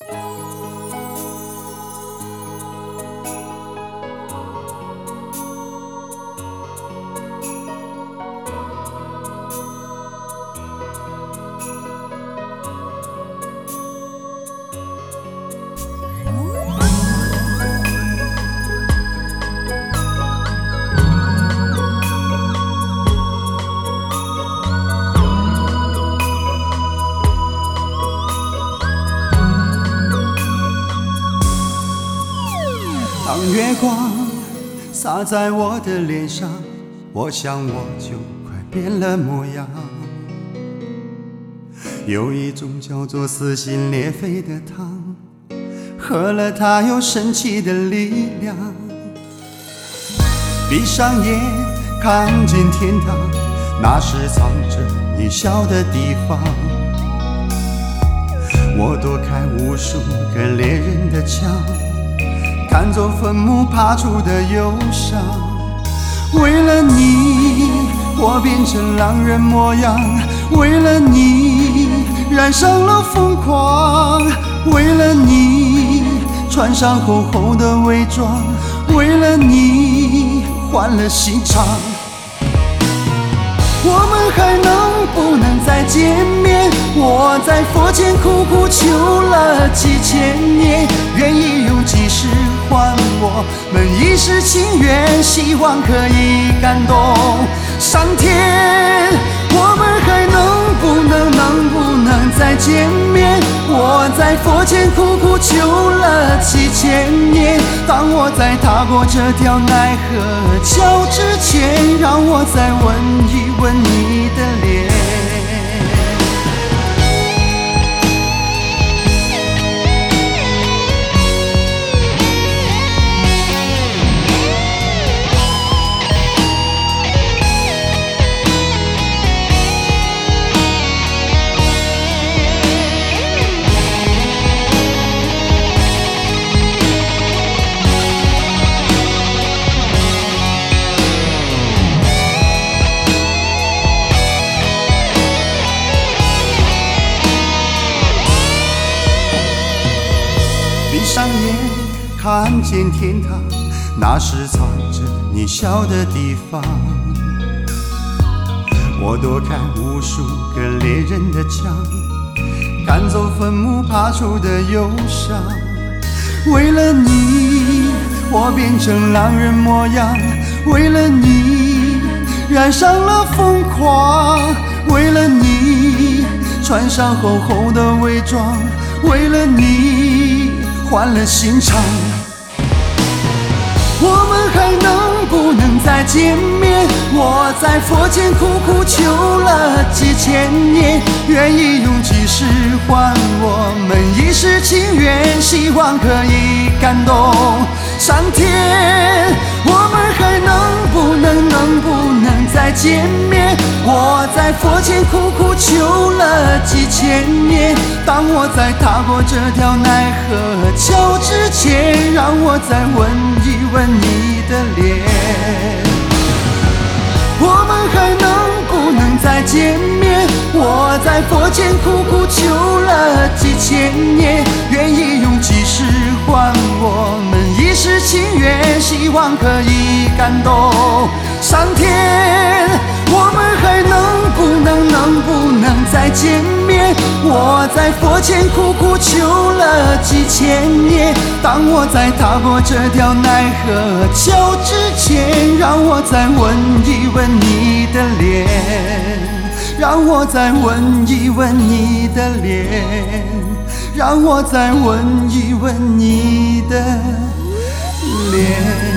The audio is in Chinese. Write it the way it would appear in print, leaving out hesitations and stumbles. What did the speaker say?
当月光洒在我的脸上，我想我就快变了模样。有一种叫做撕心裂肺的汤，喝了它有神奇的力量。闭上眼看见天堂，那是藏着你笑的地方。我躲开无数个猎人的枪，看走坟墓爬出的忧伤。为了你，我变成狼人模样；为了你，染上了疯狂；为了你，穿上厚厚的伪装；为了你，换了心肠。我们还能不能再见面？我在佛前苦苦求了几千年，愿意用几世换我们一世情缘，希望可以感动上天。我们还能不能再见面？我在佛前苦苦求了几千年，当我在踏过这条奈何桥之前，让我再吻一吻你的脸。闭上眼看见天堂，那是藏着你笑的地方。我躲开无数个猎人的枪，赶走坟墓爬出的忧伤。为了你，我变成狼人模样；为了你，染上了疯狂；为了你，穿上厚厚的伪装；为了你，换了心肠。我们还能不能再见面？我在佛前苦苦求了几千年，愿意用几世换我们一世情缘，希望可以感动上天。我们还能不能再见面？我在佛前苦苦求了几千年，当我在踏过这条奈何桥之前，让我再吻一吻你的脸。我们还能不能再见面？我在佛前苦苦求了几千年，愿意用几世换我们一世情缘，希望可以感动上天。我们还能不能再见面？我在佛前苦苦求了几千年，当我在踏过这条奈何桥之前，让我再吻一吻你的脸，让我再吻一吻你的脸，让我再吻一吻你的脸。